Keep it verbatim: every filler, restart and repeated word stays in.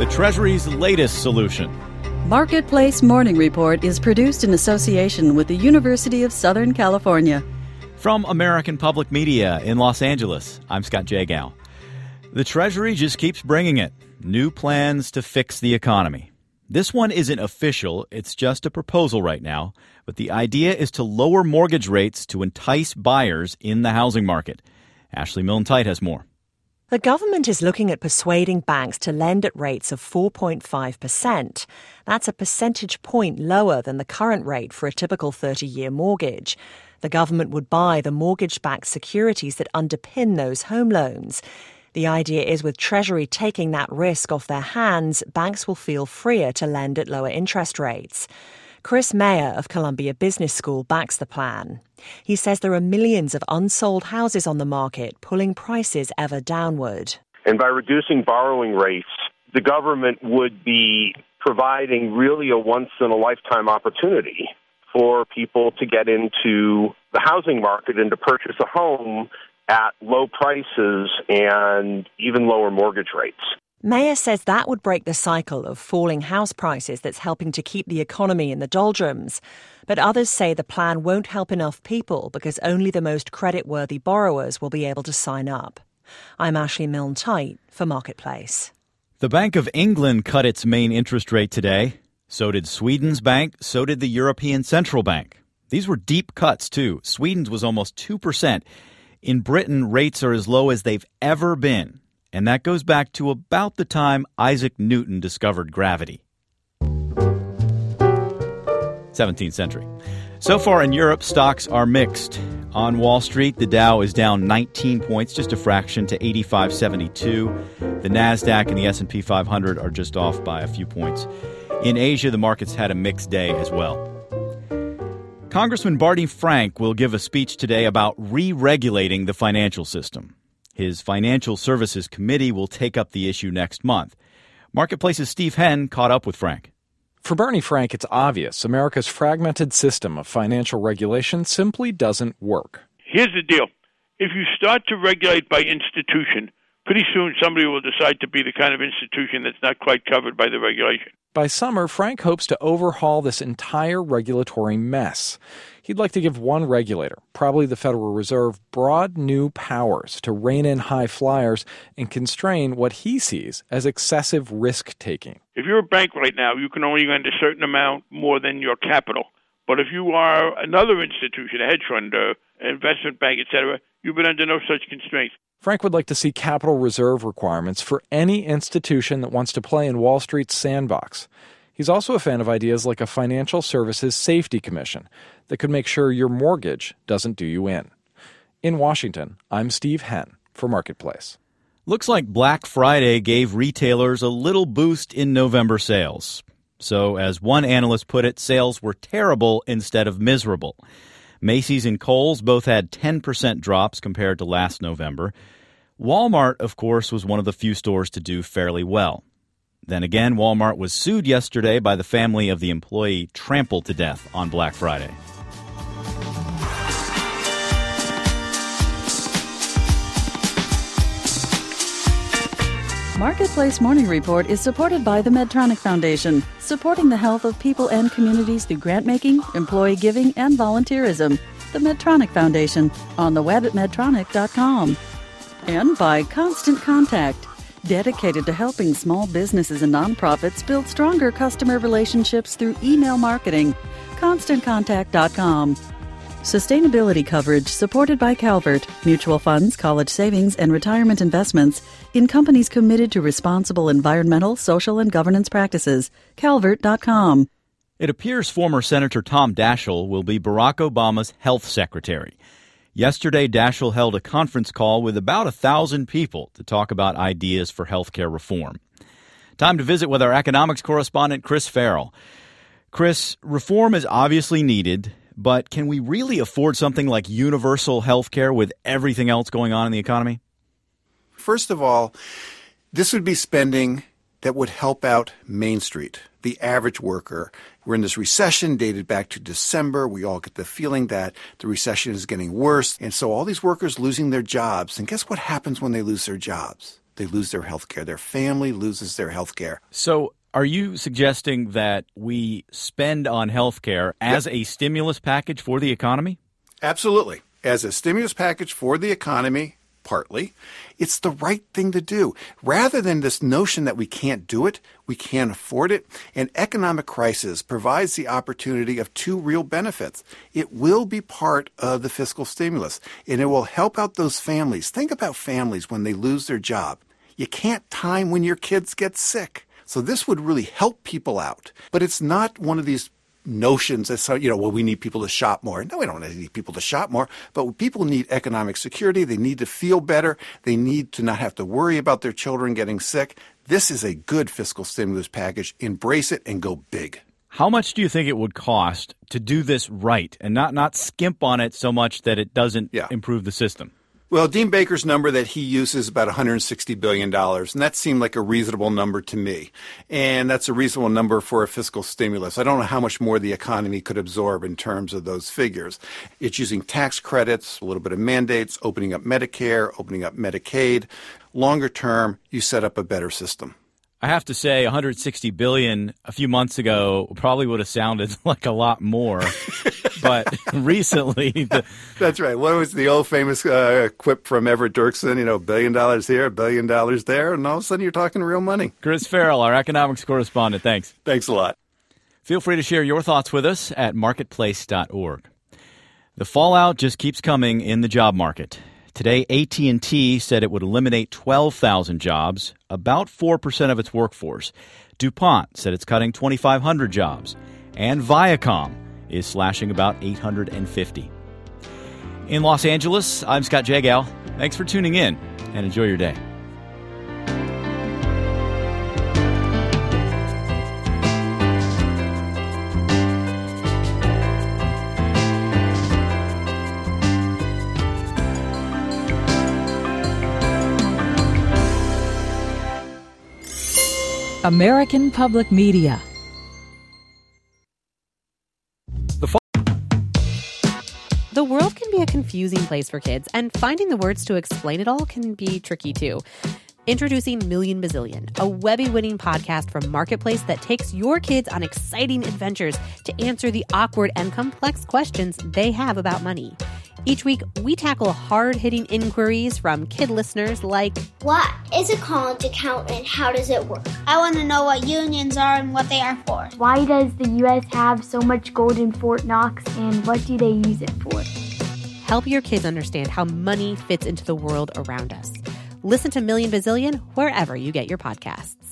Treasury's latest solution. Marketplace Morning Report is produced in association with the University of Southern California. From American Public Media in Los Angeles, I'm Scott Jagow. The Treasury just keeps bringing it. New plans to fix the economy. This one isn't official, it's just a proposal right now, but the idea is to lower mortgage rates to entice buyers in the housing market. Ashley Milne-Tite has more. The government is looking at persuading banks to lend at rates of four point five percent. That's a percentage point lower than the current rate for a typical thirty-year mortgage. The government would buy the mortgage-backed securities that underpin those home loans. The idea is with Treasury taking that risk off their hands, banks will feel freer to lend at lower interest rates. Chris Mayer of Columbia Business School backs the plan. He says there are millions of unsold houses on the market, pulling prices ever downward. And by reducing borrowing rates, the government would be providing really a once-in-a-lifetime opportunity for people to get into the housing market and to purchase a home at low prices and even lower mortgage rates. Mayer says that would break the cycle of falling house prices that's helping to keep the economy in the doldrums. But others say the plan won't help enough people because only the most credit-worthy borrowers will be able to sign up. I'm Ashley Milne-Tite for Marketplace. The Bank of England cut its main interest rate today. So did Sweden's bank, so did the European Central Bank. These were deep cuts, too. Sweden's was almost two percent. In Britain, rates are as low as they've ever been. And that goes back to about the time Isaac Newton discovered gravity. seventeenth century. So far in Europe, stocks are mixed. On Wall Street, the Dow is down nineteen points, just a fraction, to eighty-five seventy-two. The NASDAQ and the S and P five hundred are just off by a few points. In Asia, the markets had a mixed day as well. Congressman Barney Frank will give a speech today about re-regulating the financial system. His Financial Services Committee will take up the issue next month. Marketplace's Steve Henn caught up with Frank. For Barney Frank, it's obvious America's fragmented system of financial regulation simply doesn't work. Here's the deal. If you start to regulate by institution, pretty soon somebody will decide to be the kind of institution that's not quite covered by the regulation. By summer, Frank hopes to overhaul this entire regulatory mess. He'd like to give one regulator, probably the Federal Reserve, broad new powers to rein in high flyers and constrain what he sees as excessive risk-taking. If you're a bank right now, you can only lend a certain amount more than your capital. But if you are another institution, a hedge fund, uh, an investment bank, et cetera, you've been under no such constraints. Frank would like to see capital reserve requirements for any institution that wants to play in Wall Street's sandbox. He's also a fan of ideas like a Financial Services Safety Commission that could make sure your mortgage doesn't do you in. In Washington, I'm Steve Henn for Marketplace. Looks like Black Friday gave retailers a little boost in November sales. So, as one analyst put it, sales were terrible instead of miserable. Macy's and Kohl's both had ten percent drops compared to last November. Walmart, of course, was one of the few stores to do fairly well. Then again, Walmart was sued yesterday by the family of the employee trampled to death on Black Friday. Marketplace Morning Report is supported by the Medtronic Foundation, supporting the health of people and communities through grant-making, employee giving, and volunteerism. The Medtronic Foundation, on the web at medtronic dot com. And by Constant Contact, dedicated to helping small businesses and nonprofits build stronger customer relationships through email marketing. constant contact dot com. Sustainability coverage supported by Calvert, mutual funds, college savings, and retirement investments in companies committed to responsible environmental, social, and governance practices. calvert dot com. It appears former Senator Tom Daschle will be Barack Obama's health secretary. Yesterday, Daschle held a conference call with about a thousand people to talk about ideas for health care reform. Time to visit with our economics correspondent, Chris Farrell. Chris, reform is obviously needed, but can we really afford something like universal health care with everything else going on in the economy? First of all, this would be spending that would help out Main Street, the average worker. We're in this recession dated back to December. We all get the feeling that the recession is getting worse. And so all these workers losing their jobs. And guess what happens when they lose their jobs? they lose their health care. Their family loses their health care. So are you suggesting that we spend on health care as yep. a stimulus package for the economy? Absolutely. As a stimulus package for the economy, partly, it's the right thing to do. Rather than this notion that we can't do it, we can't afford it, an economic crisis provides the opportunity of two real benefits. It will be part of the fiscal stimulus, and it will help out those families. Think about families when they lose their job. You can't time when your kids get sick. So this would really help people out. But it's not one of these notions that, you know, well, we need people to shop more. No, we don't need people to shop more. But people need economic security. They need to feel better. They need to not have to worry about their children getting sick. This is a good fiscal stimulus package. Embrace it and go big. How much do you think it would cost to do this right and not, not skimp on it so much that it doesn't yeah. improve the system? Well, Dean Baker's number that he uses is about one hundred sixty billion dollars, and that seemed like a reasonable number to me. And that's a reasonable number for a fiscal stimulus. I don't know how much more the economy could absorb in terms of those figures. It's using tax credits, a little bit of mandates, opening up Medicare, opening up Medicaid. Longer term, you set up a better system. I have to say one hundred sixty billion dollars a few months ago probably would have sounded like a lot more. But recently... The, That's right. What was the old famous uh, quip from Everett Dirksen? You know, a billion dollars here, a billion dollars there, and all of a sudden you're talking real money. Chris Farrell, our economics correspondent. Thanks. Thanks a lot. Feel free to share your thoughts with us at marketplace dot org. The fallout just keeps coming in the job market. Today, A T and T said it would eliminate twelve thousand jobs, about four percent of its workforce. DuPont said it's cutting twenty-five hundred jobs. And Viacom is slashing about eight hundred fifty. In Los Angeles, I'm Scott Jagow. Thanks for tuning in, and enjoy your day. American Public Media. The world can be a confusing place for kids, and finding the words to explain it all can be tricky too. Introducing Million Bazillion, a Webby-winning podcast from Marketplace that takes your kids on exciting adventures to answer the awkward and complex questions they have about money. Each week, we tackle hard-hitting inquiries from kid listeners like, what is a college account and how does it work? I want to know what unions are and what they are for. Why does the U S have so much gold in Fort Knox and what do they use it for? Help your kids understand how money fits into the world around us. Listen to Million Bazillion wherever you get your podcasts.